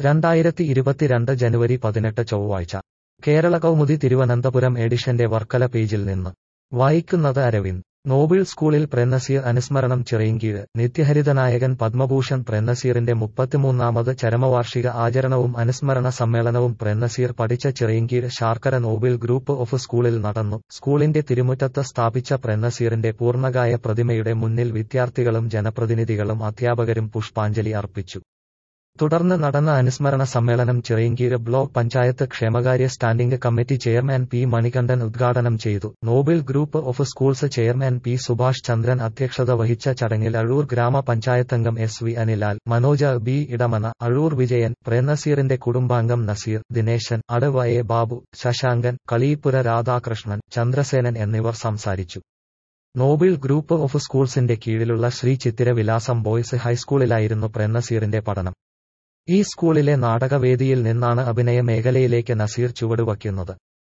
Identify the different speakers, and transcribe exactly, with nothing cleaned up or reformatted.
Speaker 1: രണ്ടായിരത്തി ഇരുപത്തിരണ്ട് ജനുവരി പതിനെട്ട് ചൊവ്വാഴ്ച കേരള കൗമുദി തിരുവനന്തപുരം എഡിഷന്റെ വർക്കല പേജിൽ നിന്ന് വായിക്കുന്നത് അരവിന്ദ്. നോബിൾ സ്കൂളിൽ പ്രേംനസീർ അനുസ്മരണം ചിറയിൻകീഴ്. നിത്യഹരിതനായകൻ പത്മഭൂഷൺ പ്രേംനസീറിന്റെ മുപ്പത്തിമൂന്നാമത് ചരമവാർഷിക ആചരണവും അനുസ്മരണ സമ്മേളനവും പ്രേംനസീർ പഠിച്ച Chirayinkeezhu Sarkara noble group of സ്കൂളിൽ നടന്നു. സ്കൂളിന്റെ തിരുമുറ്റത്ത് സ്ഥാപിച്ച പ്രേംനസീറിന്റെ പൂർണ്ണകായ പ്രതിമയുടെ മുന്നിൽ വിദ്യാർത്ഥികളും ജനപ്രതിനിധികളും അധ്യാപകരും പുഷ്പാഞ്ജലി അർപ്പിച്ചു. തുടർന്ന് നടന്ന അനുസ്മരണ സമ്മേളനം ചിറയിൻകീഴ് ബ്ലോക്ക് പഞ്ചായത്ത് ക്ഷേമകാര്യ standing committee chairman P Manikandan ഉദ്ഘാടനം ചെയ്തു. Noble group of schools chairman P Subhash Chandran അധ്യക്ഷത വഹിച്ച ചടങ്ങിൽ അഴൂർ ഗ്രാമപഞ്ചായത്തംഗം S V Anilal, Manoj B Edamana, Azhoor Vijayan, പ്രേംനസീറിന്റെ കുടുംബാംഗം നസീർ, ദിനേശൻ, അടവ എ ബാബു, ശശാങ്കൻ, കളീപ്പുര രാധാകൃഷ്ണൻ, ചന്ദ്രസേനൻ എന്നിവർ സംസാരിച്ചു. നോബിൾ ഗ്രൂപ്പ് ഓഫ് സ്കൂൾസിന്റെ കീഴിലുള്ള ശ്രീ ചിത്തിര വിലാസം ബോയ്സ് ഹൈസ്കൂളിലായിരുന്നു പ്രേംനസീറിന്റെ പഠനം. ഈ സ്കൂളിലെ നാടകവേദിയിൽ നിന്നാണ് അഭിനയ മേഖലയിലേക്ക് നസീർ ചുവടുവയ്ക്കുന്നത്.